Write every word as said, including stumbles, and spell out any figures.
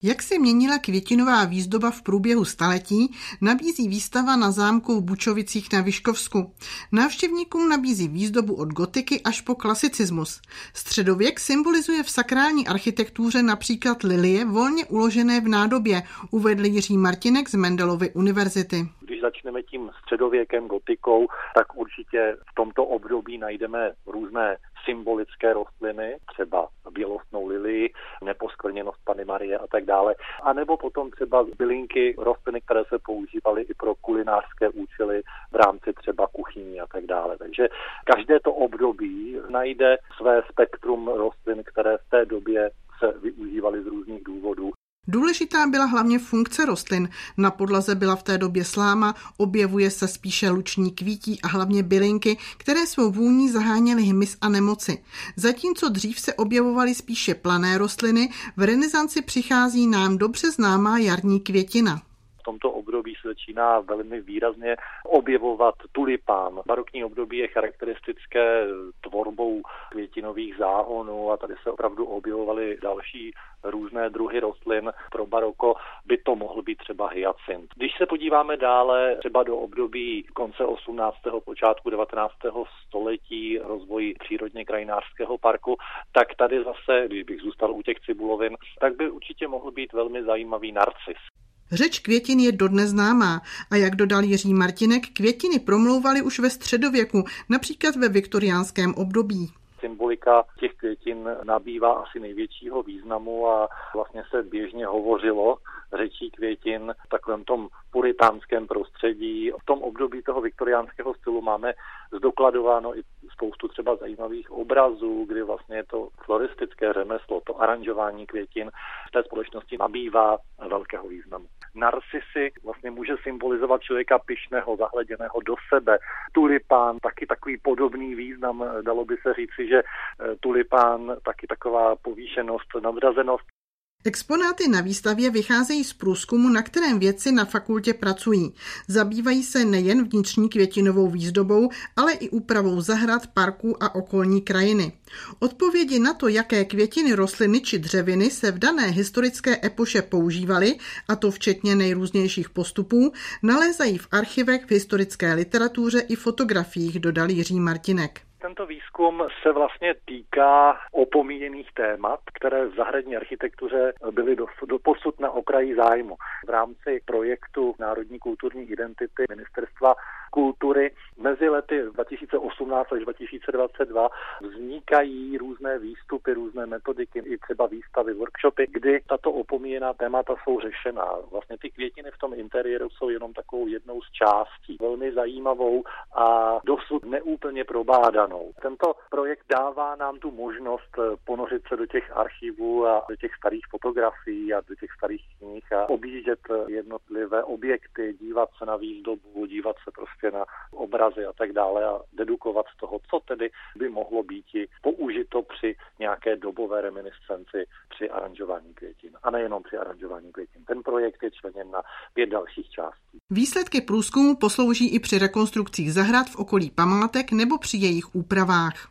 Jak se měnila květinová výzdoba v průběhu staletí, nabízí výstava na zámku v Bučovicích na Vyškovsku. Návštěvníkům nabízí výzdobu od gotiky až po klasicismus. Středověk symbolizuje v sakrální architektuře například lilie volně uložené v nádobě, uvedl Jiří Martinek z Mendelovy univerzity. Když začneme tím středověkem, gotikou, tak určitě v tomto období najdeme různé symbolické rostliny, třeba bělostnou lilii, neposkvrněnost Panny Marie a tak dále. A nebo potom třeba bylinky, rostliny, které se používaly i pro kulinářské účely v rámci třeba kuchyní a tak dále. Takže každé to období najde své spektrum rostlin, které v té době se využívaly z různých důvodů. Důležitá byla hlavně funkce rostlin. Na podlaze byla v té době sláma, objevuje se spíše luční kvítí a hlavně bylinky, které svou vůní zaháněly hmyz a nemoci. Zatímco dřív se objevovaly spíše plané rostliny, v renesanci přichází nám dobře známá jarní květina. V tomto období se začíná velmi výrazně objevovat tulipán. Barokní období je charakteristické tvorbou květinových záhonů a tady se opravdu objevovaly další různé druhy rostlin. Pro baroko by to mohl být třeba hyacint. Když se podíváme dále třeba do období konce osmnáctého počátku devatenáctého století rozvoji přírodně krajinářského parku, tak tady zase, když bych zůstal u těch cibulovin, tak by určitě mohl být velmi zajímavý narcis. Řeč květin je dodnes známá a jak dodal Jiří Martinek, květiny promlouvaly už ve středověku, například ve viktoriánském období. Symbolika těch květin nabývá asi největšího významu a vlastně se běžně hovořilo řečí květin v takovém tom puritánském prostředí. V tom období toho viktoriánského stylu máme zdokladováno i spoustu třeba zajímavých obrazů, kdy vlastně je to floristické řemeslo, to aranžování květin v té společnosti nabývá velkého významu. Narcisy vlastně může symbolizovat člověka pyšného, zahleděného do sebe. Tulipán taky takový podobný význam, dalo by se říci, že tulipán taky taková povýšenost, nadřazenost. Exponáty na výstavě vycházejí z průzkumu, na kterém vědci na fakultě pracují. Zabývají se nejen vnitřní květinovou výzdobou, ale i úpravou zahrad, parků a okolní krajiny. Odpovědi na to, jaké květiny, rostliny či dřeviny se v dané historické epoše používaly, a to včetně nejrůznějších postupů, nalézají v archivech, v historické literatuře i fotografiích, dodal Jiří Martinek. Tento výzkum se vlastně týká opomíjených témat, které v zahradní architektuře byly doposud na okraji zájmu. V rámci projektu Národní kulturní identity Ministerstva kultury mezi lety dva tisíce osmnáct až dva tisíce dvacet dva vznikají různé výstupy, různé metodiky, i třeba výstavy, workshopy, kdy tato opomíjená témata jsou řešená. Vlastně ty květiny v tom interiéru jsou jenom takovou jednou z částí, velmi zajímavou a dosud neúplně probádanou. Tento projekt dává nám tu možnost ponořit se do těch archivů a do těch starých fotografií a do těch starých knih a objíždět jednotlivé objekty, dívat se na výzdobu, dívat se prostě na obrazy a tak dále a dedukovat z toho, co tedy by mohlo být použito při nějaké dobové reminiscenci při aranžování květin. A nejenom při aranžování květin. Ten projekt je členěn na pět dalších částí. Výsledky průzkumu poslouží i při rekonstrukcích zahrad v okolí památek nebo při jejich úpravách.